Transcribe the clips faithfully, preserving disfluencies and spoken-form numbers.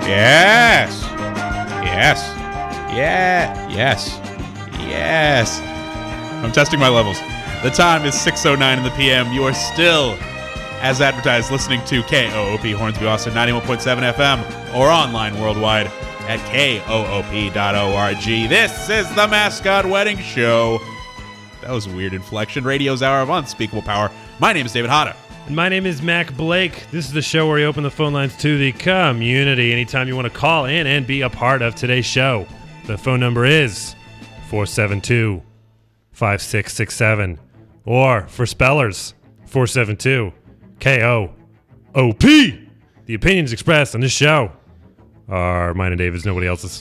Yes. Yes. Yeah. Yes. Yes. I'm testing my levels. The time is six oh nine in the P M. You are still, as advertised, listening to K O O P Hornsby Austin ninety-one point seven F M or online worldwide at K O O P dot org. This is the Mascot Wedding Show. That was a weird inflection. Radio's Hour of Unspeakable Power. My name is David Hatta. And my name is Mac Blake. This is the show where we open the phone lines to the community anytime you want to call in and be a part of today's show. The phone number is four seven two, five six six seven. Or, for spellers, four seven two, K O O P. The opinions expressed on this show are mine and David's, nobody else's.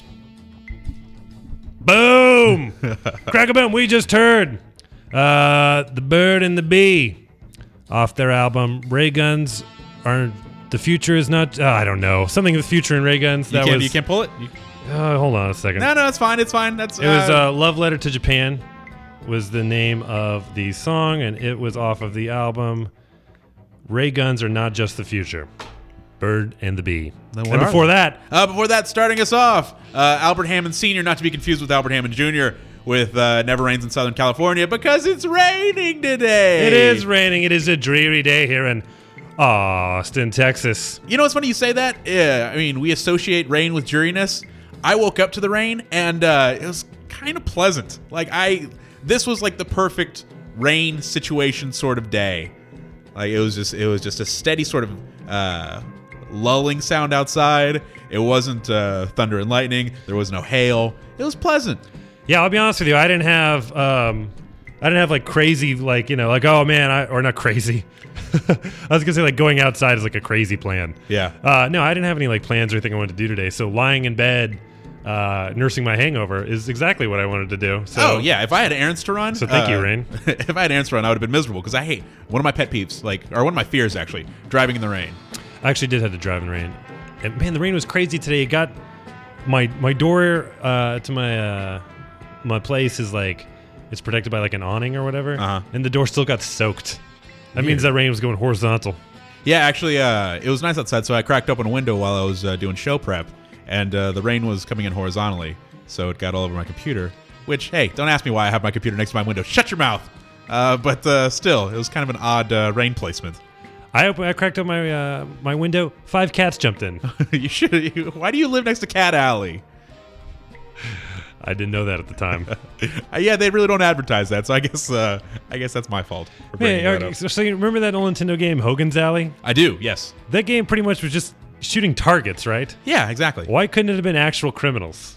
Boom! Crack-a-boom, we just heard uh, The Bird and the Bee off their album Ray Guns Are The Future Is Not... Uh, I don't know. Something of the future in Ray Guns. You that can't, was, you can't pull it? You... Uh, hold on a second. No, no, it's fine. It's fine. That's. It was uh, uh, Love Letter to Japan was the name of the song, and it was off of the album Ray Guns Are Not Just the Future. Bird and the Bee. Then And before that... Uh, before that, starting us off, uh, Albert Hammond Senior, not to be confused with Albert Hammond Junior, with uh, Never Rains in Southern California, because it's raining today. It is raining. It is a dreary day here in Austin, Texas. You know what's funny you say that? Yeah, I mean, we associate rain with dreariness. I woke up to the rain, and uh, it was kind of pleasant. Like, I... This was like the perfect rain situation sort of day. Like, it was just it was just a steady sort of uh, lulling sound outside. It wasn't uh, thunder and lightning. There was no hail. It was pleasant. Yeah, I'll be honest with you. I didn't have, um, I didn't have like crazy, like, you know, like, oh man, I, or not crazy. I was gonna say like going outside is like a crazy plan. Yeah. Uh, no, I didn't have any like plans or anything I wanted to do today. So lying in bed, uh, nursing my hangover is exactly what I wanted to do. So, oh yeah, if I had errands to run. So thank uh, you, Rain. If I had errands to run, I would have been miserable because I hate one of my pet peeves, like, or one of my fears actually, driving in the rain. I actually did have to drive in the rain, and man, the rain was crazy today. It got my my door uh, to my uh, my place is like it's protected by like an awning or whatever, uh-huh. and the door still got soaked. That Weird. means that rain was going horizontal. Yeah, actually, uh, it was nice outside, so I cracked open a window while I was uh, doing show prep, and uh, the rain was coming in horizontally, so it got all over my computer. Which, hey, don't ask me why I have my computer next to my window. Shut your mouth. Uh, but uh, still, it was kind of an odd uh, rain placement. I opened, I cracked up my uh, my window. Five cats jumped in. you should. You, why do you live next to Cat Alley? I didn't know that at the time. uh, yeah, they really don't advertise that, so I guess uh, I guess that's my fault for bringing Hey, that okay, up. so, so you remember that old Nintendo game, Hogan's Alley? I do. Yes. That game pretty much was just shooting targets, right? Yeah, exactly. Why couldn't it have been actual criminals?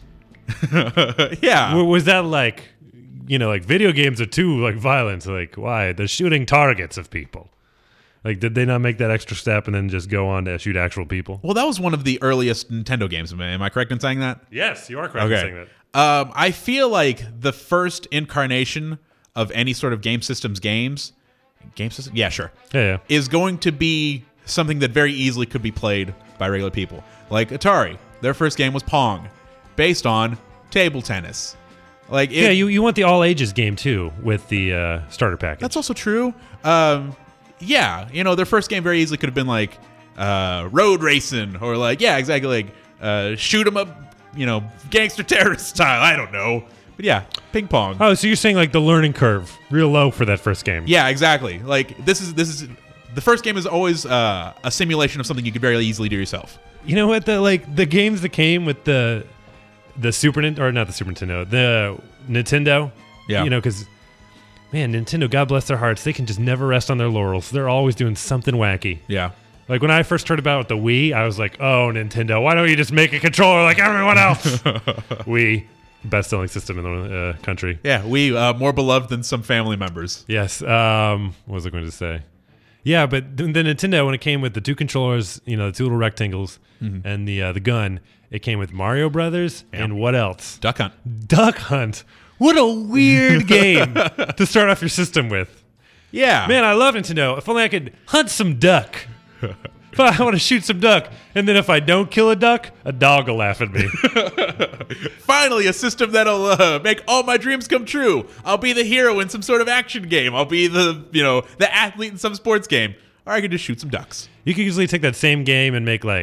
yeah. W- was that like, you know, like video games are too like violent? Like, why? They're shooting targets of people. Like, did they not make that extra step and then just go on to shoot actual people? Well, that was one of the earliest Nintendo games. Am I correct in saying that? Yes, you are correct in saying that. Um, I feel like the first incarnation of any sort of game systems games, game system, yeah, sure, Yeah, yeah. is going to be something that very easily could be played by regular people. Like Atari, their first game was Pong, based on table tennis. Like, it, Yeah, you, you want the all ages game too with the uh, starter package. that's also true. Um, yeah, you know, their first game very easily could have been like uh, road racing or like, yeah, exactly, like uh, shoot 'em up. You know, gangster terrorist style. I don't know. But yeah, ping pong. Oh, so you're saying like the learning curve real low for that first game? Yeah, exactly. Like this is this is the first game is always uh, a simulation of something you could very easily do yourself. You know what? The like the games that came with the the Super Nintendo, or not the Super Nintendo, the Nintendo. Yeah. You know, because man, Nintendo, God bless their hearts, they can just never rest on their laurels. They're always doing something wacky. Yeah. Like when I first heard about the Wii, I was like, "Oh, Nintendo, why don't you just make a controller like everyone else?" Wii, best-selling system in the uh, country. Yeah, we uh, more beloved than some family members. Yes. Um, what was I going to say? Yeah, but the, the Nintendo, when it came with the two controllers, you know, the two little rectangles, mm-hmm. and the uh, the gun, it came with Mario Brothers yeah. and what else? Duck Hunt. Duck Hunt. What a weird game to start off your system with. Yeah. Man, I love Nintendo. If only I could hunt some duck. If I want to shoot some duck, and then if I don't kill a duck, a dog will laugh at me. Finally, a system that'll uh, make all my dreams come true. I'll be the hero in some sort of action game. I'll be the, you know, the athlete in some sports game. Or I can just shoot some ducks. You could easily take that same game and make like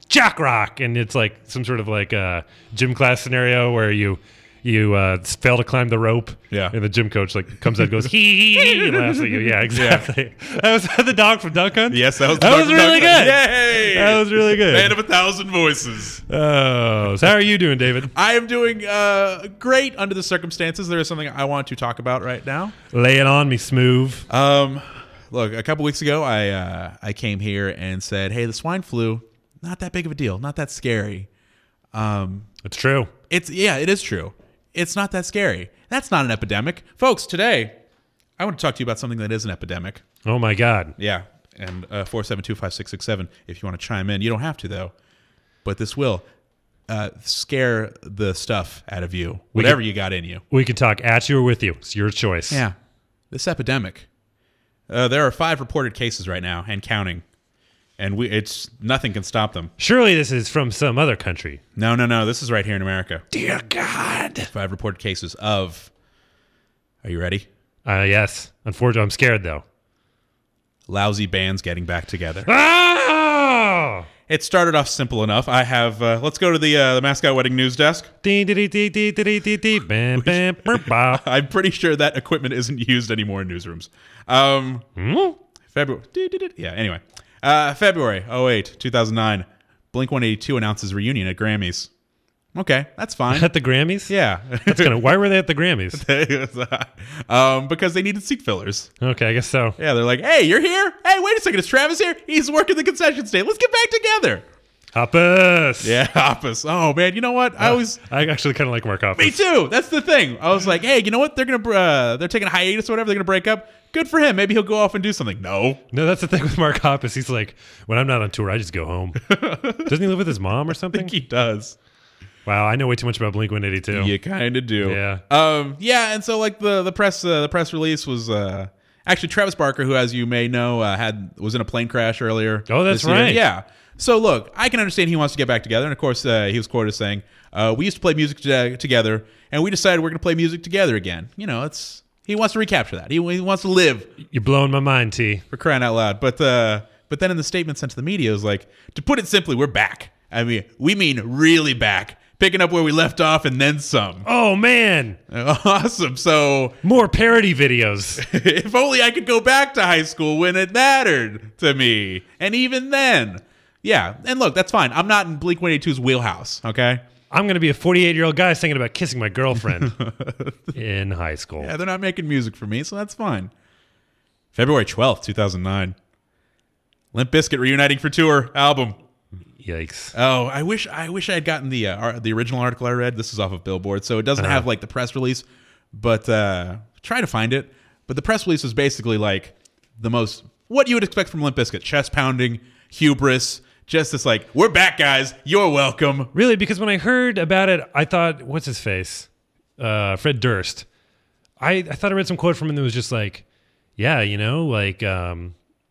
Jock Rock, and it's like some sort of like a gym class scenario where you you uh, fail to climb the rope, Yeah. and the gym coach like comes out and goes hee hee hee and laughs at you. Yeah, exactly. Yeah. That was the dog from Duck Hunt. Yes, that was that was really good. Yay! That was really good. Man of a thousand voices. Oh, so how are you doing, David? I am doing uh, great under the circumstances. There is something I want to talk about right now. Lay it on me, smooth. Um, look, a couple weeks ago, I uh, I came here and said, "Hey, the swine flu, not that big of a deal, not that scary." Um, It's true. it's yeah, it is true. It's not that scary. That's not an epidemic, folks. Today, I want to talk to you about something that is an epidemic. Oh my God. Yeah, and uh, four seven two five six six seven. If you want to chime in, you don't have to though, but this will uh, scare the stuff out of you, whatever you got in you. We can talk at you or with you. It's your choice. Yeah, this epidemic. Uh, there are five reported cases right now and counting, and we it's nothing can stop them. Surely this is from some other country. No, no, no. This is right here in America. Dear God. Five reported cases of. Are you ready? Uh, yes. Unfortunately, I'm scared though. Lousy bands getting back together. Ah! It started off simple enough. I have. Uh, let's go to the uh, the mascot wedding news desk. Dee, dee, dee, dee, dee, dee, dee, dee. Bam, bam, burp, bah. I'm pretty sure that equipment isn't used anymore in newsrooms. Um, Hmm? February. Yeah. Anyway, uh, February oh eight, two thousand nine. Blink one eighty-two announces reunion at Grammys. Okay, that's fine. At the Grammys? Yeah. That's gonna. Why were they at the Grammys? um, because they needed seat fillers. Okay, I guess so. Yeah, they're like, hey, you're here? Hey, wait a second, is Travis here? He's working the concession stand. Let's get back together. Hoppus. Yeah, Hoppus. Oh, man, you know what? I was... I actually kind of like Mark Hoppus. Me too. That's the thing. I was like, hey, you know what? They're going to... Uh, they're taking a hiatus or whatever. They're going to break up. Good for him. Maybe he'll go off and do something. No. No, that's the thing with Mark Hoppus. He's like, when I'm not on tour, I just go home. Doesn't he live with his mom or I something? think he does. Wow, I know way too much about Blink one eighty-two. You kind of do. Yeah. Um. Yeah. And so, like the the press uh, the press release was uh, actually Travis Barker, who, as you may know, uh, had was in a plane crash earlier. Oh, that's this year. right. Yeah. So look, I can understand he wants to get back together, and of course, uh, he was quoted as saying, uh, "We used to play music to- together, and we decided we're going to play music together again." You know, it's he wants to recapture that. He, he wants to live. You're blowing my mind, T. For crying out loud. But uh, but then in the statement sent to the media, it was like, to put it simply, we're back. I mean, we mean really back. Picking up where we left off and then some. Oh, man. Awesome. So More parody videos. if only I could go back to high school when it mattered to me. And even then. Yeah. And look, that's fine. I'm not in Blink one eighty-two's wheelhouse, okay? I'm going to be a forty-eight-year-old guy singing about kissing my girlfriend in high school. Yeah, they're not making music for me, so that's fine. February twelfth, two thousand nine. Limp Bizkit reuniting for tour album. Yikes. Oh, I wish I wish I had gotten the uh, ar- the original article I read. This is off of Billboard, so it doesn't Uh-huh. have like the press release, but uh, try to find it. But the press release was basically like the most what you would expect from Limp Bizkit: chest pounding, hubris, just this like, we're back, guys. You're welcome. Really? Because when I heard about it, I thought, what's his face? Uh, Fred Durst. I, I thought I read some quote from him that was just like, yeah, you know, like, um,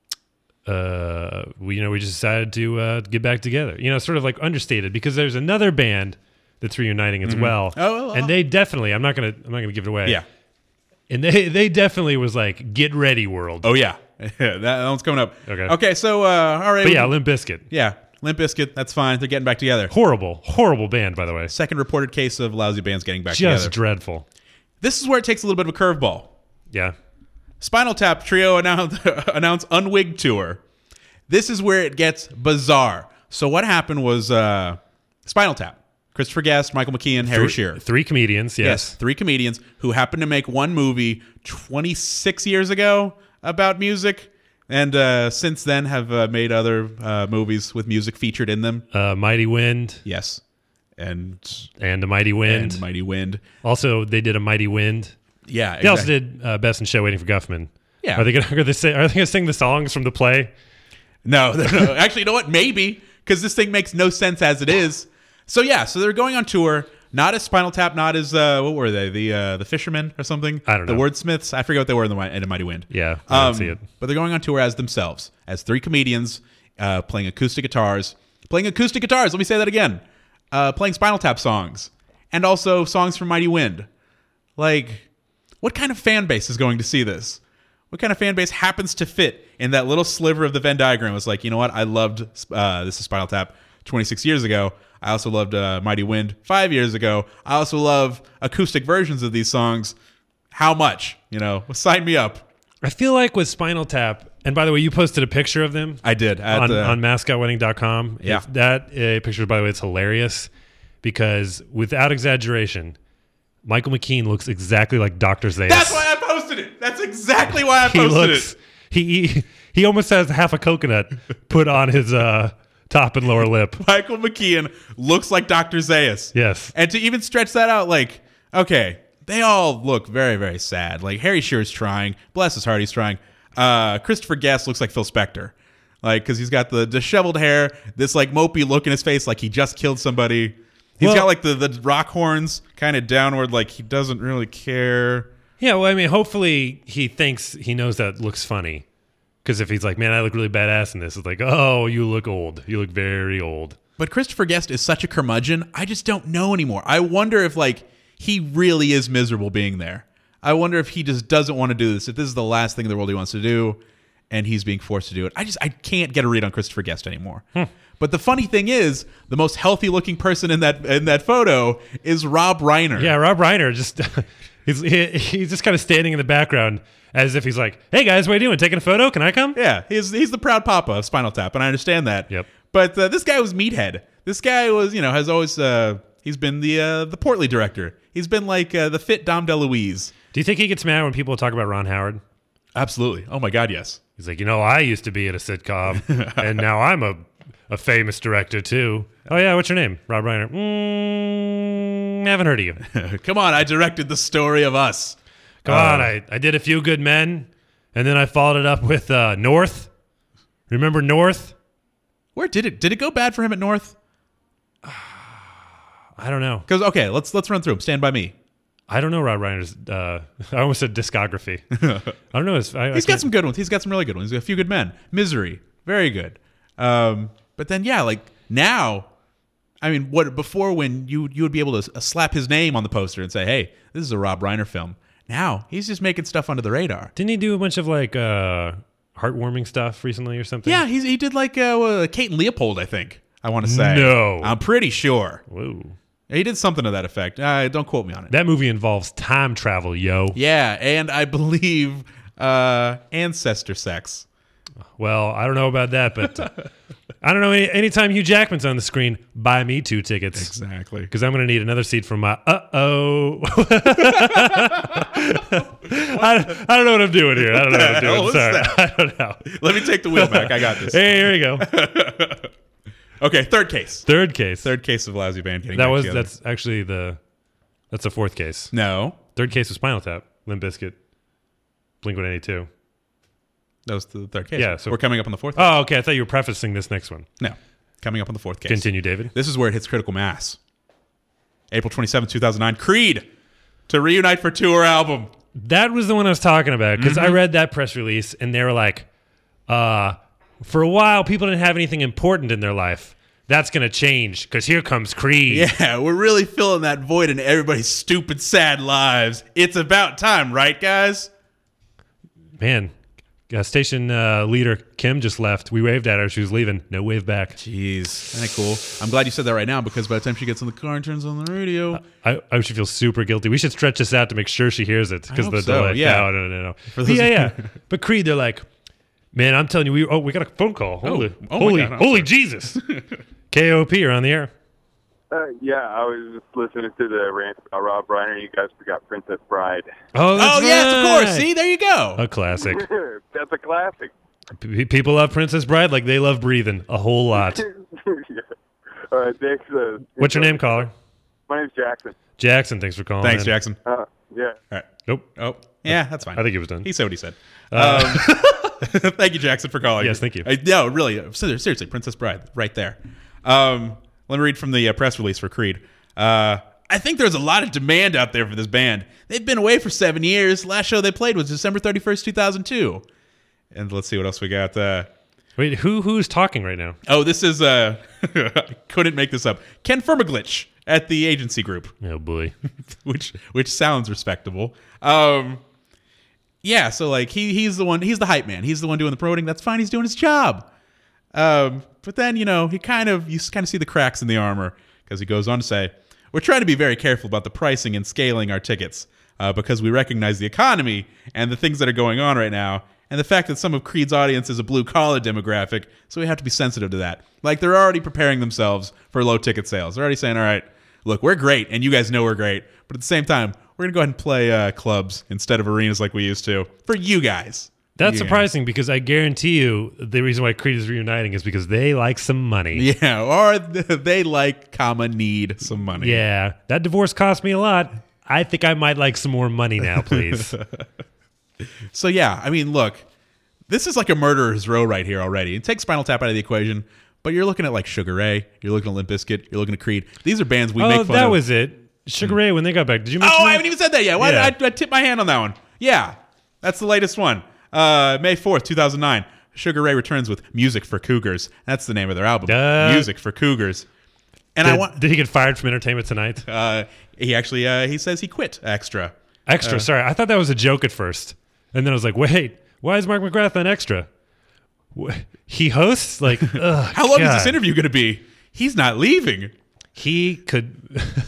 uh, we, you know, we just decided to uh, get back together. You know, sort of like understated because there's another band that's reuniting as well. Oh, oh, oh. And they definitely, I'm not gonna, I'm not gonna give it away. Yeah. And they, they definitely was like, get ready, world. Oh yeah, that, that one's coming up. Okay. Okay. So uh, all right. But yeah, Limp Bizkit. yeah, Limp Bizkit. That's fine. They're getting back together. Horrible, horrible band, by the way. Second reported case of lousy bands getting back Just together. dreadful. This is where it takes a little bit of a curveball. Yeah. Spinal Tap Trio announced announce Unwigged tour. This is where it gets bizarre. So what happened was uh, Spinal Tap, Christopher Guest, Michael McKean, Harry Three- Shearer. Three comedians, yes. Three comedians who happened to make one movie twenty-six years ago about music, and uh, since then have uh, made other uh, movies with music featured in them. Uh, Mighty Wind Yes, and and A Mighty Wind. and Mighty Wind. Also, they did A Mighty Wind. Yeah, They also exactly. did uh, Best in Show, Waiting for Guffman. Yeah. Are they gonna are they, say, are they gonna sing the songs from the play? No, no. Actually, you know what? Maybe, because this thing makes no sense as it is. So yeah, so they're going on tour. Not as Spinal Tap, not as uh, what were they? The uh, the Fishermen or something? I don't know. The Wordsmiths. I forget what they were in the in a Mighty Wind. Yeah, I Um, didn't see it. But they're going on tour as themselves, as three comedians uh, playing acoustic guitars, playing acoustic guitars. Let me say that again. Uh, playing Spinal Tap songs, and also songs from Mighty Wind. Like, what kind of fan base is going to see this? What kind of fan base happens to fit in that little sliver of the Venn diagram? It's like, you know what? I loved uh, this is Spinal Tap. twenty-six years ago. I also loved uh, Mighty Wind five years ago. I also love acoustic versions of these songs. How much? You know, sign me up. I feel like with Spinal Tap, and by the way, you posted a picture of them. I did. At on, the, on mascot wedding dot com. Yeah. If that uh, picture, by the way, it's hilarious because without exaggeration, Michael McKean looks exactly like Doctor Zayas. That's why I posted it. That's exactly why I he posted looks, it. He, he he almost has half a coconut put on his uh, top and lower lip. Michael McKean looks like Doctor Zayas. Yes. And to even stretch that out, like, okay, they all look very, very sad. Like, Harry Shearer's trying. Bless his heart, he's trying. Uh, Christopher Guest looks like Phil Spector. Like, because he's got the disheveled hair, this, like, mopey look in his face like he just killed somebody. He's Well- got, like, the, the rock horns kind of downward, like he doesn't really care. Yeah, well, I mean, hopefully he thinks he knows that looks funny. Because if he's like, man, I look really badass in this, it's like, oh, you look old. You look very old. But Christopher Guest is such a curmudgeon, I just don't know anymore. I wonder if, like, he really is miserable being there. I wonder if he just doesn't want to do this, if this is the last thing in the world he wants to do, and he's being forced to do it. I just, I can't get a read on Christopher Guest anymore. Hmm. But the funny thing is, the most healthy-looking person in that in that photo is Rob Reiner. Yeah, Rob Reiner just he's he, he's just kind of standing in the background as if he's like, "Hey guys, what are you doing? Taking a photo? Can I come?" Yeah, he's he's the proud papa of Spinal Tap, and I understand that. Yep. But uh, this guy was Meathead. This guy was, you know, has always uh, he's been the uh, the portly director. He's been like uh, the fit Dom DeLuise. Do you think he gets mad when people talk about Ron Howard? Absolutely. Oh my God, yes. He's like, you know, I used to be at a sitcom, and now I'm a a famous director too. Oh yeah, what's your name? Rob Reiner. Mm, haven't heard of you. Come on, I directed The Story of Us. Come Uh, on, I, I did A Few Good Men, and then I followed it up with uh, North. Remember North? Where did it did it go bad for him at North? I don't know. Because okay, let's let's run through them. Stand by Me. I don't know Rob Reiner's. Uh, I almost said discography. I don't know. His, I, He's I got can't- some good ones. He's got some really good ones. He's got A Few Good Men. Misery. Very good. Um, but then yeah, like now, I mean, what before when you you would be able to uh, slap his name on the poster and say, hey, this is a Rob Reiner film. Now he's just making stuff under the radar. Didn't he do a bunch of like uh, heartwarming stuff recently or something? Yeah, he's, he did like uh, uh, Kate and Leopold, I think. I want to say. No. I'm pretty sure. Whoa. He did something to that effect. Uh, don't quote me on it. That movie involves time travel, yo. Yeah, and I believe uh, ancestor sex. Well, I don't know about that, but uh, I don't know. Any, anytime Hugh Jackman's on the screen, buy me two tickets. Exactly. Because I'm going to need another seat for my uh-oh. I, I don't know what I'm doing here. I don't know what I'm hell doing. is Sorry. that? I don't know. Let me take the wheel back. I got this. Hey, here we go. Okay, third case. Third case. Third case of lousy band getting that back was together. that's actually the that's the fourth case. No, Third case was Spinal Tap, Limp Bizkit, Blink one eighty-two. that was the third case. Yeah, so- we're coming up on the fourth. Oh, okay. I thought you were prefacing this next one. No, coming up on the fourth case. Continue, David. This is where it hits critical mass. April twenty-seventh, two thousand nine. Creed to reunite for tour album. That was the one I was talking about because Mm-hmm. I read that press release and they were like, uh, for a while, people didn't have anything important in their life. That's going to change because here comes Creed. Yeah, we're really filling that void in everybody's stupid, sad lives. It's about time, right, guys? Man, uh, station uh, leader Kim just left. We waved at her. She was leaving. No wave back. Jeez, isn't that cool? I'm glad you said that right now because by the time she gets in the car and turns on the radio, I, I should feel super guilty. We should stretch this out to make sure she hears it because hope the so, delay. yeah. No, no, no, no. those- Yeah, yeah. But Creed, they're like, man, I'm telling you, we oh we got a phone call. Holy, oh my holy, God, I'm holy sorry. Jesus. K O P, you're on the air. Uh, yeah, I was just listening to the rant about Rob Reiner. You guys forgot Princess Bride. Oh, that's oh yes, of course. right. See, there you go. A classic. That's a classic. P- people love Princess Bride like they love breathing a whole lot. yeah. All right, thanks. Uh, What's your name, caller? My name's Jackson. Jackson, thanks for calling. Thanks, in. Jackson. Uh, yeah. All right. Nope. Oh, yeah, that's fine. I think he was done. He said what he said. Uh, Um, thank you, Jackson, for calling. Yes, thank you. I, no, really, ser- seriously, Princess Bride, right there. Um, let me read from the uh, press release for Creed. Uh, I think there's a lot of demand out there for this band. They've been away for seven years. Last show they played was December thirty-first, two thousand two. And let's see what else we got. Uh, Wait, who who's talking right now? oh, this is, uh, I couldn't make this up. Ken Firmaglich at the agency group. Oh boy. which which sounds respectable. Um, yeah, so like he he's the one he's the hype man. He's the one doing the promoting. That's fine. He's doing his job. Um, but then, you know, he kind of, you kind of see the cracks in the armor because he goes on to say, we're trying to be very careful about the pricing and scaling our tickets uh, because we recognize the economy and the things that are going on right now and the fact that some of Creed's audience is a blue-collar demographic, so we have to be sensitive to that. Like, they're already preparing themselves for low ticket sales. They're already saying, all right, look, we're great, and you guys know we're great, but at the same time, we're going to go ahead and play uh, clubs instead of arenas like we used to for you guys. That's You surprising because I guarantee you the reason why Creed is reuniting is because they like some money. Yeah, or they like, comma, need some money. Yeah, that divorce cost me a lot. I think I might like some more money now, please. So, yeah, I mean, look, this is like a murderer's row right here already. Take Spinal Tap out of the equation, but you're looking at like Sugar Ray, you're looking at Limp Bizkit, you're looking at Creed. These are bands we oh, make fun that of. was it. Sugar Ray, when they got back. Did you mention Oh, that? I haven't even said that yet. Why Yeah. did I, I tip my hand on that one? Yeah, that's the latest one. Uh, May fourth, two thousand nine. Sugar Ray returns with Music for Cougars. That's the name of their album. Uh, Music for Cougars. And Did, I want. did he get fired from Entertainment Tonight? Uh, he actually uh, he says he quit Extra. Extra, Uh, sorry. I thought that was a joke at first. And then I was like, wait, why is Mark McGrath on Extra? Wh- He hosts? Like, ugh, How long God. is this interview going to be? He's not leaving. He could...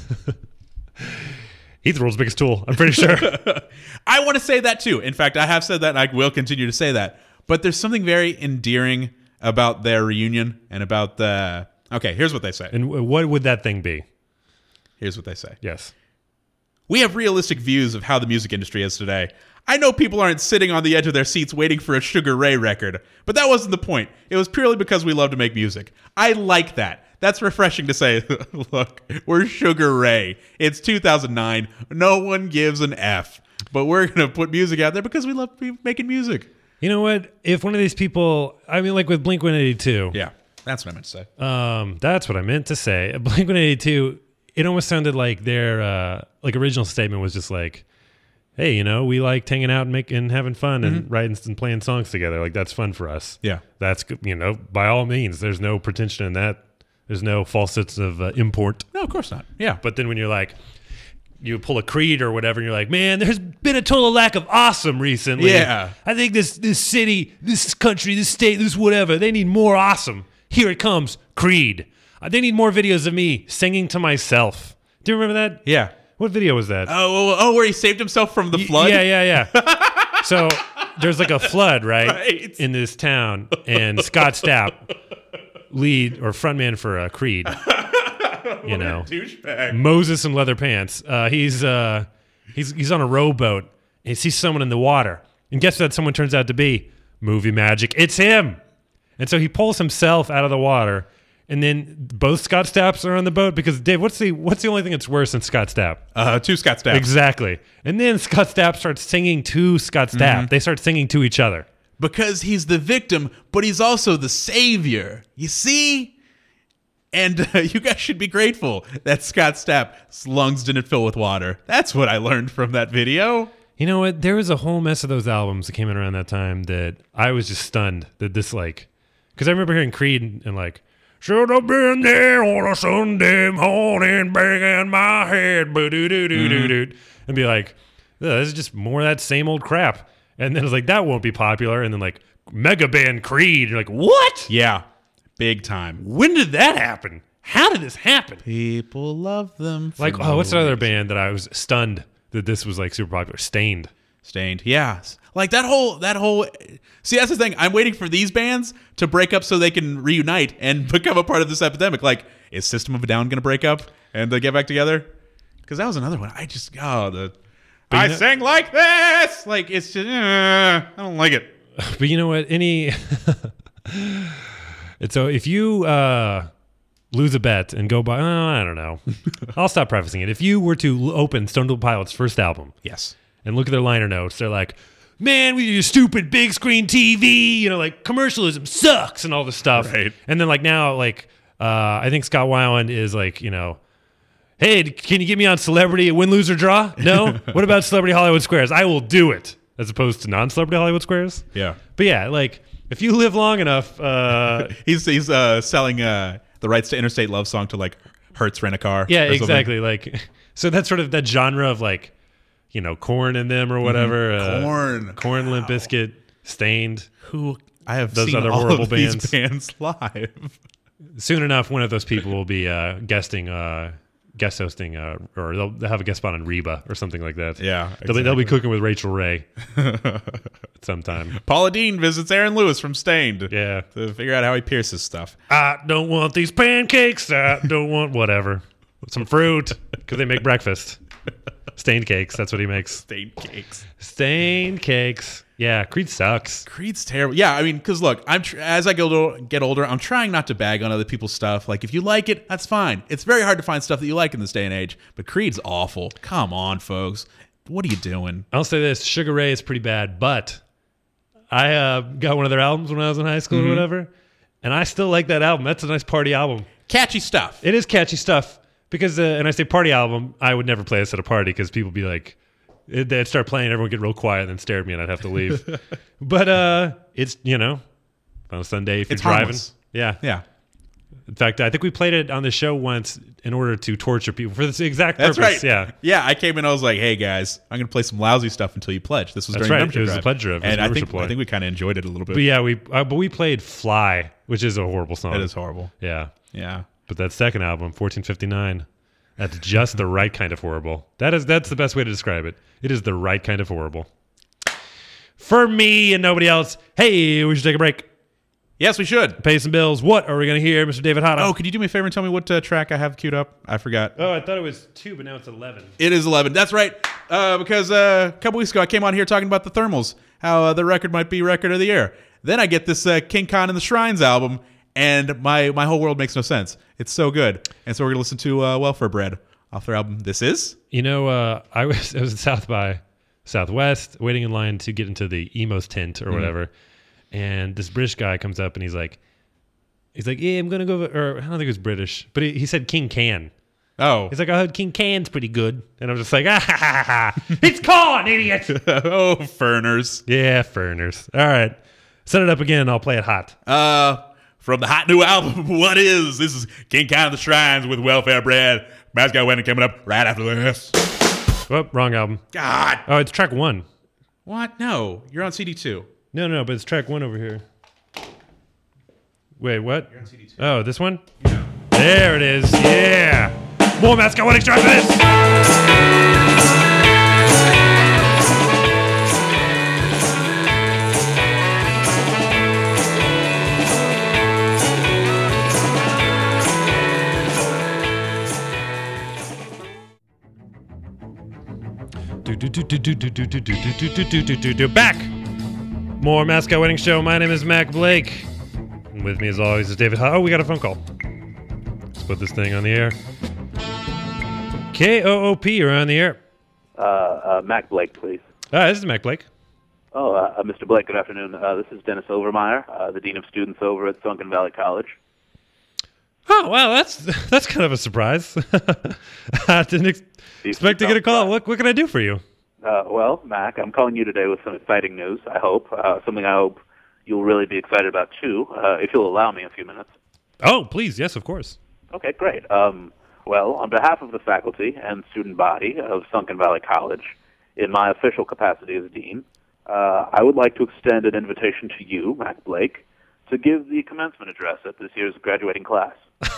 He's the world's biggest tool, I'm pretty sure. I want to say that too. In fact, I have said that and I will continue to say that. But there's something very endearing about their reunion and about the... Okay, here's what they say. And w- what would that thing be? Here's what they say. Yes. We have realistic views of how the music industry is today. I know people aren't sitting on the edge of their seats waiting for a Sugar Ray record, but that wasn't the point. It was purely because we love to make music. I like that. That's refreshing to say, look, we're Sugar Ray. It's two thousand nine. No one gives an F. But we're going to put music out there because we love making music. You know what? If one of these people... I mean, like with Blink one eighty-two... Yeah, that's what I meant to say. Um, that's what I meant to say. Blink one eighty-two, it almost sounded like their uh, like original statement was just like, hey, you know, we like hanging out and making and having fun and Mm-hmm. writing and playing songs together. Like, that's fun for us. Yeah. That's good. You know, by all means, there's no pretension in that. There's no false sense of uh, import. No, of course not. Yeah. But then when you're like, you pull a Creed or whatever, and you're like, man, there's been a total lack of awesome recently. Yeah. I think this this city, this country, this state, this whatever, they need more awesome. Here it comes, Creed. Uh, they need more videos of me singing to myself. Do you remember that? Yeah. What video was that? Oh, oh, oh, where he saved himself from the flood? Yeah, yeah, yeah. So there's like a flood, right, Right. in this town, and Scott Stapp, lead or frontman for uh, Creed, you know, Douchebag. Moses in leather pants. Uh, he's uh, he's he's on a rowboat and he sees someone in the water, and guess what? That someone turns out to be movie magic. It's him, and so he pulls himself out of the water. And then both Scott Stapps are on the boat because Dave, what's the what's the only thing that's worse than Scott Stapp? Uh, two Scott Stapp. Exactly. And then Scott Stapp starts singing to Scott Stapp. Mm-hmm. They start singing to each other. Because he's the victim, but he's also the savior. You see? And uh, you guys should be grateful that Scott Stapp's lungs didn't fill with water. That's what I learned from that video. You know what? There was a whole mess of those albums that came in around that time that I was just stunned that this like, because I remember hearing Creed and like, should have been there on a Sunday morning, banging my head, boo-doo-doo-doo-doo-doo, and be like, "Ugh, this is just more of that same old crap." And then it's like, that won't be popular. And then like, mega band Creed. You're like, what? Yeah, big time. When did that happen? How did this happen? People love them. for Like, no oh, what's that other reason. band that I was stunned that this was like super popular? Stained. Stained. Yeah. Like that whole, that whole, see, that's the thing. I'm waiting for these bands to break up so they can reunite and become a part of this epidemic. Like, is System of a Down going to break up and uh, get back together? Because that was another one. I just, oh, the, But I you know- sang like this. Like, it's just, uh, I don't like it. But you know what? Any. And so if you uh, lose a bet and go by, oh, I don't know. I'll stop prefacing it. If you were to open Stone Temple Pilots' first album Yes. and look at their liner notes, they're like, man, we do stupid big screen T V, you know, like commercialism sucks and all this stuff. Right. And then like now, like, uh, I think Scott Weiland is like, you know, hey, can you get me on Celebrity Win, Lose, or Draw? No? What about Celebrity Hollywood Squares? I will do it. As opposed to non-Celebrity Hollywood Squares? Yeah. But yeah, like, if you live long enough, uh, He's he's uh, selling uh, the rights to Interstate Love Song to like Hertz Rent a Car. yeah, or something. exactly. Like, so that's sort of that genre of like, you know, Corn in them or whatever. Uh, Corn. Corn, Limp Bizkit, Stained. Who I have those seen other all horrible of bands. these bands live. Soon enough, one of those people will be uh, guesting, uh, guest hosting, uh, or they'll, they'll have a guest spot on Reba or something like that. Yeah, they'll, be, they'll be exactly. cooking with Rachel Ray sometime. Paula Dean visits Aaron Lewis from Stained. Yeah. To figure out how he pierces stuff. I don't want these pancakes. I don't want whatever. Some fruit because they make breakfast. Stained cakes. That's what he makes. Stained cakes. Stained cakes. Yeah, Creed sucks. Creed's terrible. Yeah, I mean, because look, I'm tr- as I get older, get older, I'm trying not to bag on other people's stuff. Like, if you like it, that's fine. It's very hard to find stuff that you like in this day and age. But Creed's awful. Come on, folks. What are you doing? I'll say this: Sugar Ray is pretty bad, but I uh, got one of their albums when I was in high school Mm-hmm. or whatever, and I still like that album. That's a nice party album. Catchy stuff. It is catchy stuff because, uh, and I say party album, I would never play this at a party because people would be like, it, they'd start playing, everyone would get real quiet, and then stare at me, and I'd have to leave. But uh, it's, you know, on a Sunday if you're It's driving. harmless. Yeah. Yeah. In fact, I think we played it on the show once in order to torture people for this exact That's purpose. right. Yeah. Yeah, I came in, I was like, hey, guys, I'm going to play some lousy stuff until you pledge. This was That's during right. membership It was drive. the pledge drive. It was And a I membership think, play. I think we kind of enjoyed it a little bit. But yeah, we uh, but we played Fly, which is a horrible song. It is horrible. Yeah. Yeah. But that second album, fourteen fifty-nine, that's just the right kind of horrible. That is that's the best way to describe it. It is the right kind of horrible. For me and nobody else, hey, we should take a break. Yes, we should. Pay some bills. What are we going to hear, Mister David Hotto? Oh, could you do me a favor and tell me what uh, track I have queued up? I forgot. Oh, I thought it was two, but now it's eleven. It is eleven. That's right. Uh, because uh, a couple weeks ago, I came on here talking about the Thermals, how uh, the record might be record of the year. Then I get this uh, King Khan and the Shrines album, and my, my whole world makes no sense. It's so good. And so we're going to listen to uh, Welfare Bread off their album, This Is. You know, uh, I was I was at South by Southwest, waiting in line to get into the emos tent or Mm-hmm. whatever, and this British guy comes up and he's like, he's like, yeah, I'm gonna go, or I don't think it was British, but he, he said King Can. Oh. He's like, I heard King Can's pretty good, and I'm just like, ah, ha, ha, ha. It's Corn, idiot. Oh, Ferners. Yeah, Ferners. All right, set it up again. And I'll play it hot. Uh, from the hot new album, What Is? This is King Khan and the Shrines with Welfare Bread. Mascot Wedding coming up right after this. Oh, wrong album. God. Oh, it's track one. What? No. You're on C D two. No, no, but it's track one over here. Wait, what? You're on C D two. Oh, this one? Yeah. There it is. Yeah. More Mascot Wedding strike for this. Do do do do do do do do do do do do do do do do back. More Mascot Wedding Show. My name is Mac Blake. And with me as always is David Ho- Oh, we got a phone call. Let's put this thing on the air. K O O P, you're on the air. Uh, uh, Mac Blake, please. Ah, this is Mac Blake. Oh, uh, uh, Mister Blake, good afternoon. Uh, this is Dennis Overmeyer, uh, the Dean of Students over at Sunken Valley College. Oh, wow, that's that's kind of a surprise. I didn't ex- expect to get a call. What what can I do for you? Uh, well, Mac, I'm calling you today with some exciting news, I hope. Uh, something I hope you'll really be excited about, too, uh, if you'll allow me a few minutes. Oh, please, yes, of course. Okay, great. Um, well, on behalf of the faculty and student body of Sunken Valley College, in my official capacity as dean, uh, I would like to extend an invitation to you, Mac Blake, to give the commencement address at this year's graduating class.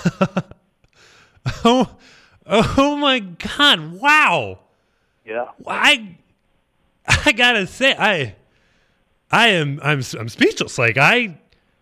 Oh, oh my God! Wow. Yeah. I I gotta say, I I am I'm I'm speechless. Like I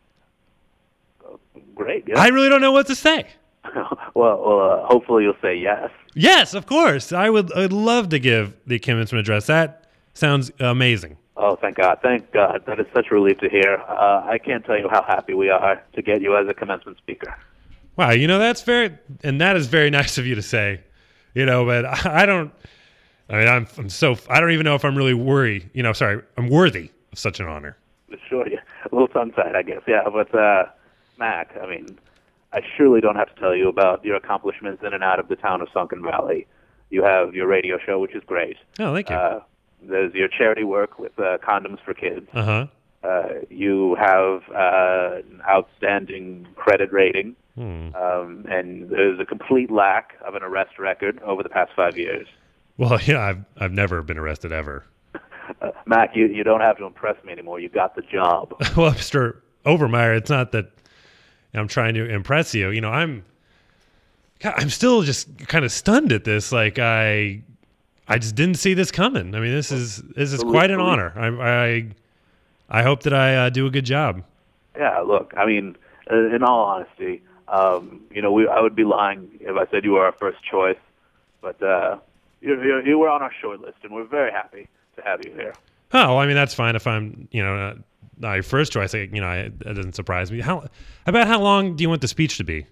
Great. Yeah. I really don't know what to say. well, well uh, hopefully you'll say yes. Yes, of course. I would I'd love to give the commencement address. That sounds amazing. Oh, thank God. Thank God. That is such a relief to hear. Uh, I can't tell you how happy we are to get you as a commencement speaker. Wow, you know that's very and that is very nice of you to say. You know, but I, I don't I mean I'm I'm so I don't even know if I'm really worried, you know, sorry, I'm worthy of such an honor. Sure, yeah. A little tongue-tied, I guess. Yeah, but uh, Mac, I mean, I surely don't have to tell you about your accomplishments in and out of the town of Sunken Valley. You have your radio show, which is great. Oh, thank you. Uh, there's your charity work with uh, Condoms for Kids. Uh-huh. Uh, you have uh, an outstanding credit rating, Hmm. um, and there's a complete lack of an arrest record over the past five years. Well, yeah, I've I've never been arrested ever. uh, Mac, you, you don't have to impress me anymore. You got the job. Well, Mister Overmeyer, it's not that I'm trying to impress you. You know, I'm God, I'm still just kind of stunned at this. Like I, I just didn't see this coming. I mean, this is this is quite an honor. I I, I hope that I uh, do a good job. Yeah, look, I mean, uh, in all honesty, um, you know, we, I would be lying if I said you were our first choice. But uh, you, you, you were on our short list, and we're very happy to have you here. Oh, well, I mean, that's fine if I'm, you know, uh, not your first choice. I, you know, I, that doesn't surprise me. How about how long do you want the speech to be?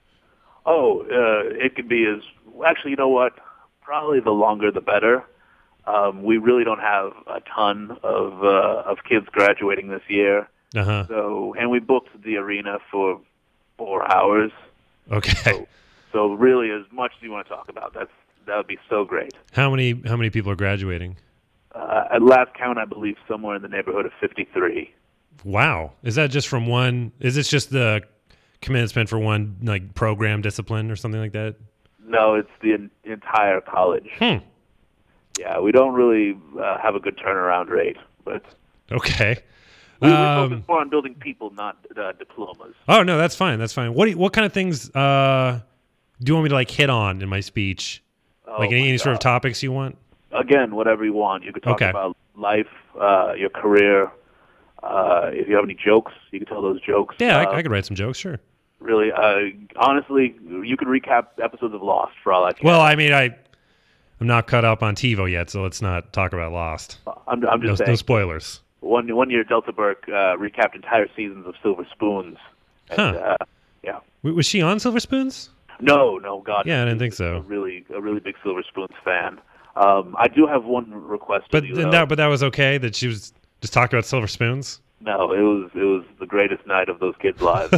Oh, uh, it could be as actually. You know what? Probably the longer the better. Um, we really don't have a ton of uh, of kids graduating this year. Uh huh. So, and we booked the arena for four hours. Okay. So, so really, as much as you want to talk about, that's that would be so great. How many how many people are graduating? Uh, at last count, I believe somewhere in the neighborhood of fifty-three. Wow. Is that just from one? Is this just the commencement for one like program discipline or something like that? No, it's the en- entire college. Hmm. Yeah, we don't really uh, have a good turnaround rate, but Okay. we, we Um, focus more on building people, not uh, diplomas. Oh no, that's fine. That's fine. What do you, what kind of things uh, do you want me to like hit on in my speech? Oh, like any, my any sort of God. topics you want? Again, whatever you want. You could talk Okay. about life, uh, your career. Uh, if you have any jokes, you can tell those jokes. Yeah, uh, I, I could write some jokes. Sure. Really, uh, honestly, you could recap episodes of Lost for all I care. Well, I mean, I I'm not caught up on TiVo yet, so let's not talk about Lost. I'm, I'm No, just no saying. spoilers. One one year, Delta Burke uh, recapped entire seasons of Silver Spoons. And, Huh. uh, yeah. W- Was she on Silver Spoons? No, no, God. Yeah, I didn't think A so. really, a really big Silver Spoons fan. Um, I do have one request. But of you, then though. that but that was okay that she was just talking about Silver Spoons. No, it was it was the greatest night of those kids' lives.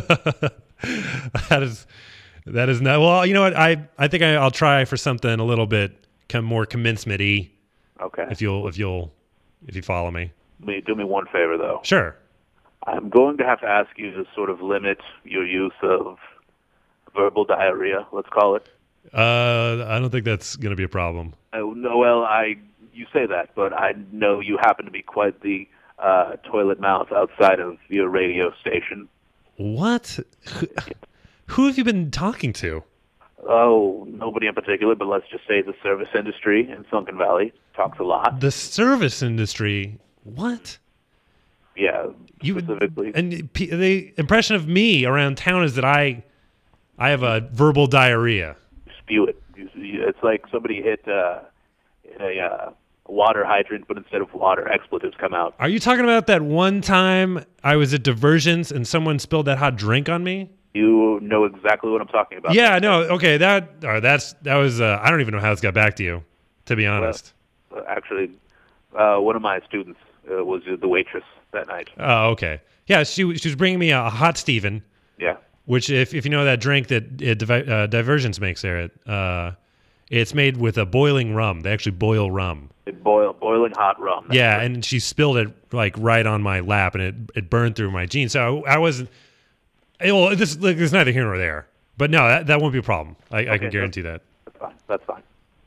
that is that is not well. You know what? I I think I, I'll try for something a little bit come more commencement-y. Okay. If you'll if you'll if you follow me. Me, do me one favor though. Sure. I'm going to have to ask you to sort of limit your use of verbal diarrhea. Let's call it. Uh, I don't think that's going to be a problem. Uh, no, well, I you say that, but I know you happen to be quite the uh, toilet mouth outside of your radio station. What? Who, who have you been talking to? Oh, nobody in particular, but let's just say the service industry in Sunken Valley talks a lot. The service industry. What? Yeah, You specifically. and p- the impression of me around town is that I I have a verbal diarrhea. Spew it. You- you- It's like somebody hit, uh, hit a uh, water hydrant, but instead of water, expletives come out. Are you talking about that one time I was at Diversions and someone spilled that hot drink on me? You know exactly what I'm talking about. Yeah, no, okay, that uh, that's that was uh, I don't even know how this got back to you, to be honest. Uh, Actually, uh, one of my students uh, was the waitress that night. Oh, okay. Yeah, she she was bringing me a, a hot Steven, Yeah. which if if you know that drink that uh, Divi- uh, Diversions makes there, uh, it's made with a boiling rum. They actually boil rum. It boil, boiling hot rum. That's Yeah, right. and she spilled it like right on my lap, and it it burned through my jeans. So I, I wasn't. eh, Well, this like, there's neither here nor there. But no, that, that won't be a problem. I, I can Okay, guarantee that. That's fine. That's fine.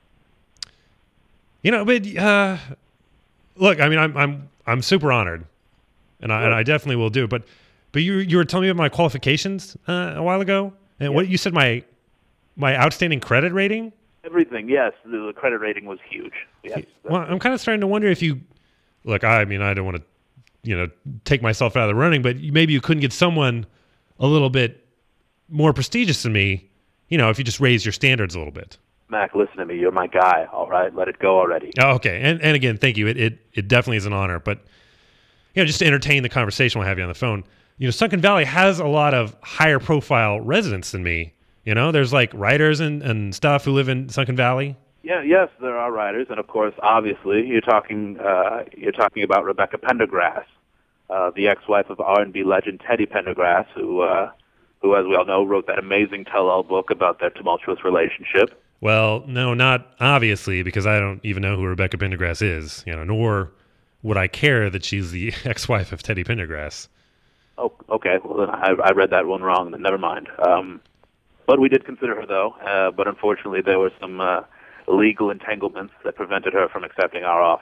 You know, but uh, look, I mean, I'm I'm I'm super honored, and I and I definitely will do. But but you you were telling me about my qualifications uh, a while ago, and what you said my my outstanding credit rating. Everything, yes. The, the credit rating was huge. Yes. Well, I'm kind of starting to wonder if you look. I mean, I don't want to, you know, take myself out of the running, but maybe you couldn't get someone a little bit more prestigious than me. You know, if you just raise your standards a little bit. Mac, listen to me. You're my guy. All right, let it go already. Oh, okay. And and again, thank you. It, it it definitely is an honor. But you know, just to entertain the conversation, we'll have you on the phone. You know, Sunken Valley has a lot of higher profile residents than me. You know, there's like writers and, and stuff who live in Sunken Valley. Yeah, yes, there are writers, and of course, obviously, you're talking uh, you're talking about Rebecca Pendergrass, uh, the ex-wife of R and B legend Teddy Pendergrass, who uh, who, as we all know, wrote that amazing tell-all book about their tumultuous relationship. Well, no, not obviously, because I don't even know who Rebecca Pendergrass is. You know, nor would I care that she's the ex-wife of Teddy Pendergrass. Oh, okay. Well, then I, I read that one wrong. Then never mind. Um, but we did consider her, though. Uh, but unfortunately, there were some uh, legal entanglements that prevented her from accepting our offer.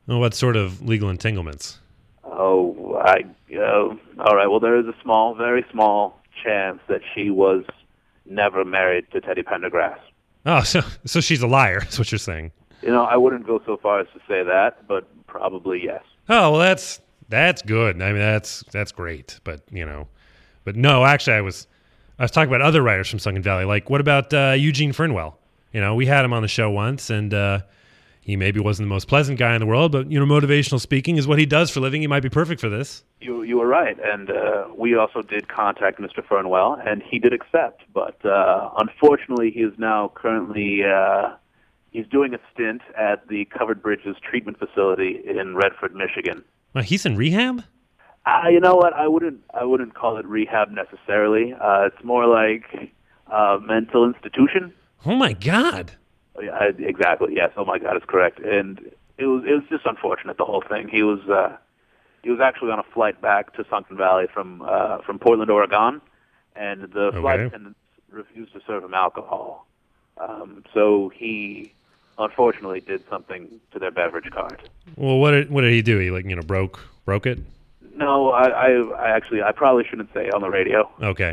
Well, what sort of legal entanglements? Oh, I. Uh, all right. Well, there is a small, very small chance that she was never married to Teddy Pendergrass. Oh, so so she's a liar. Is what you're saying? You know, I wouldn't go so far as to say that, but probably yes. Oh, well, that's that's good. I mean, that's that's great. But you know, but no, actually, I was I was talking about other writers from Sunken Valley. Like, what about uh, Eugene Fernwell? You know, we had him on the show once, and uh, he maybe wasn't the most pleasant guy in the world, but you know, motivational speaking is what he does for a living. He might be perfect for this. You you were right, and uh, we also did contact Mister Fernwell, and he did accept. But uh, unfortunately, he is now currently uh, he's doing a stint at the Covered Bridges Treatment Facility in Redford, Michigan. Well, he's in rehab? Uh, you know what? I wouldn't I wouldn't call it rehab necessarily. Uh, it's more like a mental institution. Oh my God! Yeah, I- exactly. Yes. Oh my God, it's correct. And it was it was just unfortunate, the whole thing. He was uh, he was actually on a flight back to Sunken Valley from uh, from Portland, Oregon, and the flight Okay. attendants refused to serve him alcohol. Um, so he unfortunately did something to their beverage cart. Well, what did what did he do? He like you know broke broke it? No, I, I, I actually I probably shouldn't say on the radio, Okay.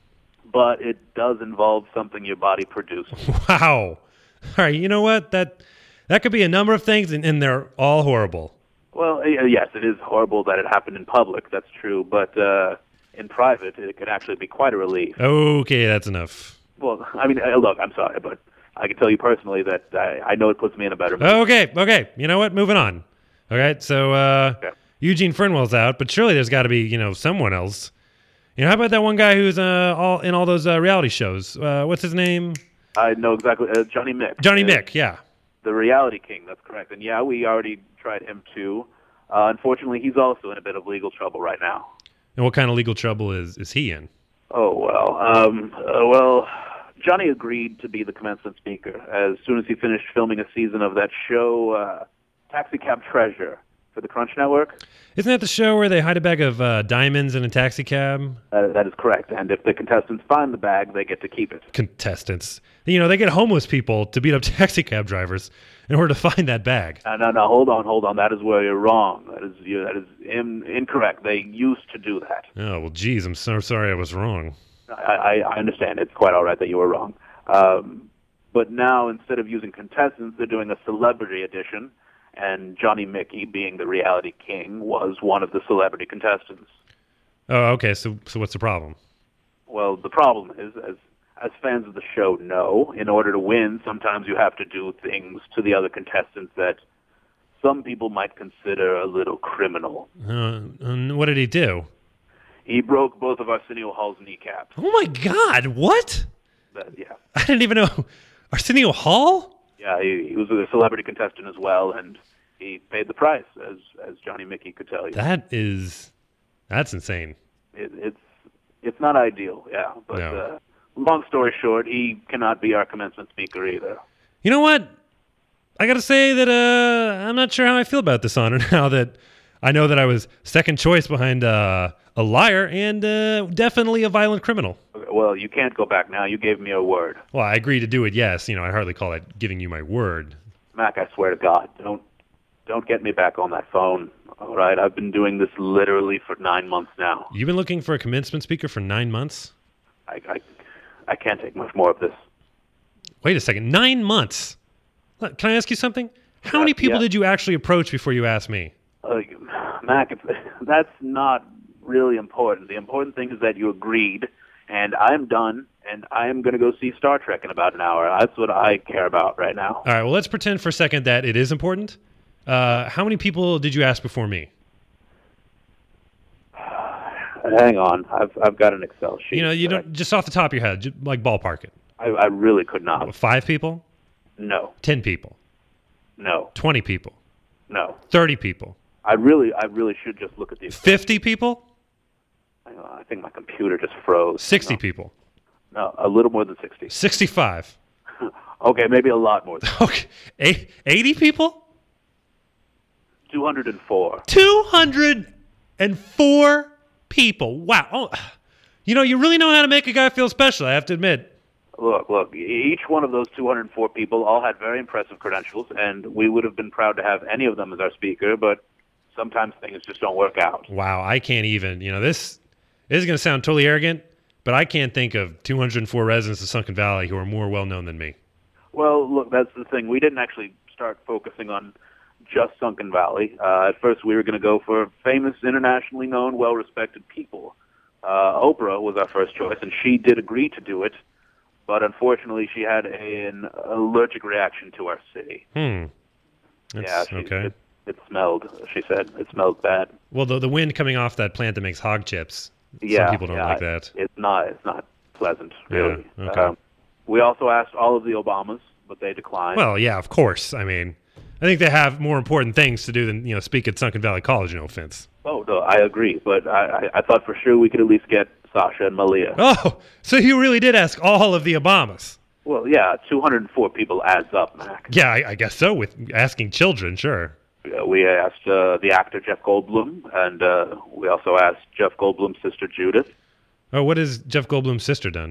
but it does involve something your body produces. Wow. All right. You know what? That that could be a number of things, and, and they're all horrible. Well, uh, yes, it is horrible that it happened in public. That's true, but uh, in private, it could actually be quite a relief. Okay, that's enough. Well, I mean, uh, look, I'm sorry, but I can tell you personally that I, I know it puts me in a better mood. Okay, okay. You know what? Moving on. All right. So uh, Okay. Eugene Fernwell's out, but surely there's got to be you know someone else. You know, how about that one guy who's uh, all in all those uh, reality shows? Uh, what's his name? I know exactly. Uh, Johnny Mick. Johnny Uh, Mick. Yeah. The reality king, that's correct. And yeah, we already tried him too. Uh, unfortunately, he's also in a bit of legal trouble right now. And what kind of legal trouble is is he in? Oh, well. Um, uh, well, Johnny agreed to be the commencement speaker as soon as he finished filming a season of that show, uh, Taxi Cab Treasure, for the Crunch Network. Isn't that the show where they hide a bag of uh, diamonds in a taxi cab? Uh, that is correct. And if the contestants find the bag, they get to keep it. Contestants. You know, they get homeless people to beat up taxi cab drivers in order to find that bag. Uh, no, no, hold on, hold on. That is where you're wrong. That is you, that is in, incorrect. They used to do that. Oh, well, geez, I'm so sorry I was wrong. I, I, I understand. It's quite all right that you were wrong. Um, but now, instead of using contestants, they're doing a celebrity edition, and Johnny Mickey, being the reality king, was one of the celebrity contestants. Oh, okay. So, so what's the problem? Well, the problem is, as as fans of the show know, in order to win, sometimes you have to do things to the other contestants that some people might consider a little criminal. Uh, and what did he do? He broke both of Arsenio Hall's kneecaps. Oh my God! What? But, yeah, I didn't even know. Arsenio Hall? yeah, he, he was a celebrity contestant as well, and he paid the price, as as Johnny Mickey could tell you. That is, that's insane. It, it's it's not ideal, yeah. But No. uh, long story short, he cannot be our commencement speaker either. You know what? I got to say that uh, I'm not sure how I feel about this honor now that I know that I was second choice behind uh, a liar and uh, definitely a violent criminal. Okay, well, you can't go back now. You gave me a word. Well, I agree to do it, yes. You know, I hardly call that giving you my word. Mac, I swear to God, don't don't get me back on that phone. All right, I've been doing this literally for nine months now. You've been looking for a commencement speaker for nine months? I I, I can't take much more of this. Wait a second. Nine months? Look, can I ask you something? How Yeah, many people yeah. did you actually approach before you asked me? Uh, Mac, it's, that's not really important. The important thing is that you agreed, and I'm done, and I'm going to go see Star Trek in about an hour. That's what I care about right now. All right, well, let's pretend for a second that it is important. Uh, how many people did you ask before me? Hang on, I've I've got an Excel sheet. You know, you that don't, just off the top of your head, ju- like ballpark it. I, I really could not. Five people? No, Ten people? no, Twenty people? no. Thirty people? I really, I really should just look at these. Fifty people? Hang on, I think my computer just froze. Sixty no, people? No, a little more than sixty. Sixty-five? Okay, maybe a lot more. Than Okay, A- eighty people? two hundred and four. Two hundred and four people. Wow. Oh, you know, you really know how to make a guy feel special, I have to admit. Look, look, each one of those two hundred four people all had very impressive credentials, and we would have been proud to have any of them as our speaker, but sometimes things just don't work out. Wow, I can't even, you know, this, this is going to sound totally arrogant, but I can't think of two hundred four residents of Sunken Valley who are more well-known than me. Well, look, that's the thing. We didn't actually start focusing on just Sunken Valley. Uh, at first, we were going to go for famous, internationally known, well-respected people. Uh, Oprah was our first choice, and she did agree to do it. But unfortunately, she had a, an allergic reaction to our city. Hmm. That's, yeah, she, okay. It, it smelled, she said. It smelled bad. Well, the, the wind coming off that plant that makes hog chips, Yeah, some people don't yeah, like that. It's not, it's not pleasant, really. Yeah, okay. Um, we also asked all of the Obamas, but they declined. Well, yeah, of course. I mean, I think they have more important things to do than, you know, speak at Sunken Valley College, no offense. Oh, no, I agree. But I, I, I thought for sure we could at least get Sasha and Malia. Oh, so you really did ask all of the Obamas? Well, yeah, two hundred four people adds up, Mac. Yeah, I, I guess so, with asking children, sure. Uh, we asked uh, the actor Jeff Goldblum, and uh, we also asked Jeff Goldblum's sister Judith. Oh, what has Jeff Goldblum's sister done?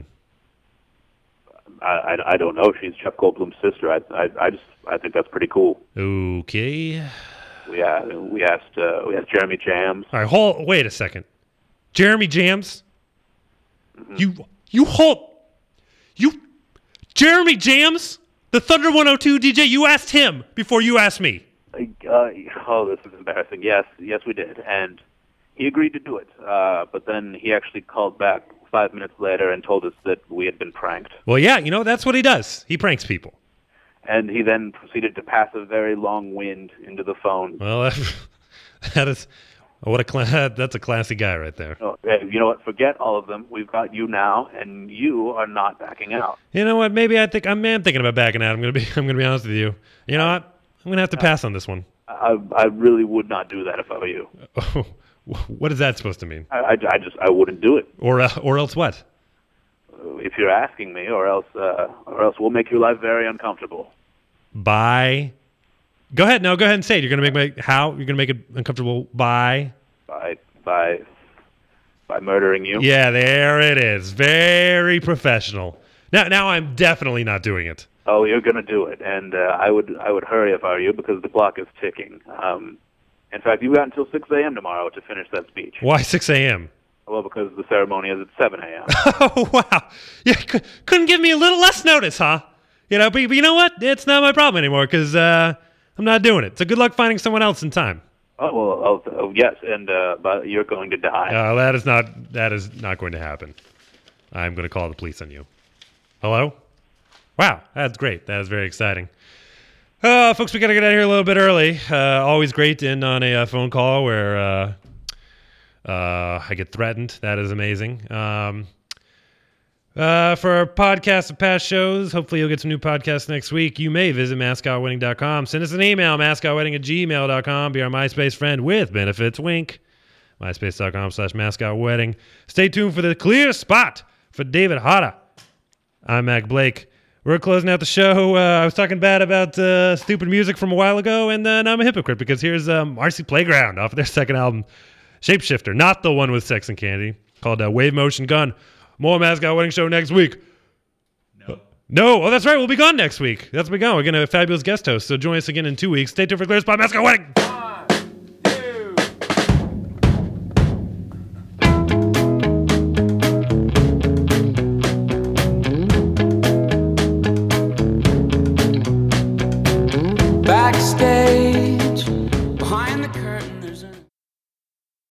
I, I, I don't know. She's Jeff Goldblum's sister. I, I, I just I think that's pretty cool. Okay. We uh, we asked uh, we asked Jeremy Jams. All right, hold. Wait a second. Jeremy Jams. Mm-hmm. You you hold. You Jeremy Jams, the Thunder one oh two D J. You asked him before you asked me. Uh, oh, this is embarrassing. Yes, yes, we did, and he agreed to do it. Uh, but then he actually called back five minutes later and told us that we had been pranked. Well, yeah, you know that's what he does. He pranks people. And he then proceeded to pass a very long wind into the phone. Well, that is what a cla- that's a classy guy right there. Oh, you know what? Forget all of them. We've got you now, and you are not backing out. You know what? Maybe I think I'm, I'm thinking about backing out. I'm gonna be I'm gonna be honest with you. You know what? I'm gonna have to pass on this one. I, I really would not do that if I were you. Oh, what is that supposed to mean? I, I, I just I wouldn't do it. Or uh, or else what? If you're asking me, or else uh, or else we'll make your life very uncomfortable. By. Go ahead. No, go ahead and say it. You're gonna make my how? You're gonna make it uncomfortable by. By by by murdering you. Yeah, there it is. Very professional. Now, now I'm definitely not doing it. Oh, you're gonna do it, and uh, I would I would hurry if I were you because the clock is ticking. Um, in fact, you've got until six a.m. tomorrow to finish that speech. Why six a.m.? Well, because the ceremony is at seven a.m. Oh wow! Yeah, c- couldn't give me a little less notice, huh? You know, but, but you know what? It's not my problem anymore because uh, I'm not doing it. So good luck finding someone else in time. Oh well, oh, oh yes, and uh, but you're going to die. Uh, that is not that is not going to happen. I'm going to call the police on you. Hello? Wow, that's great. That is very exciting. Uh, folks, we got to get out of here a little bit early. Uh, always great to end on a uh, phone call where uh, uh, I get threatened. That is amazing. Um, uh, for our podcast of past shows, hopefully you'll get some new podcasts next week. You may visit mascot wedding dot com. Send us an email, mascot wedding at gmail dot com. Be our MySpace friend with benefits. Wink. MySpace dot com slash mascot wedding. Stay tuned for the clear spot for David Hara. I'm Mac Blake. We're closing out the show. Uh, I was talking bad about uh, stupid music from a while ago, and then I'm a hypocrite because here's um, Marcy Playground off of their second album, Shapeshifter, not the one with Sex and Candy, called uh, Wave Motion Gun. More Mascot Wedding Show next week. No. No. Oh, that's right. We'll be gone next week. That's we gone. We're going to have a fabulous guest host, so join us again in two weeks. Stay tuned for Clear Spot Mascot Wedding. Backstage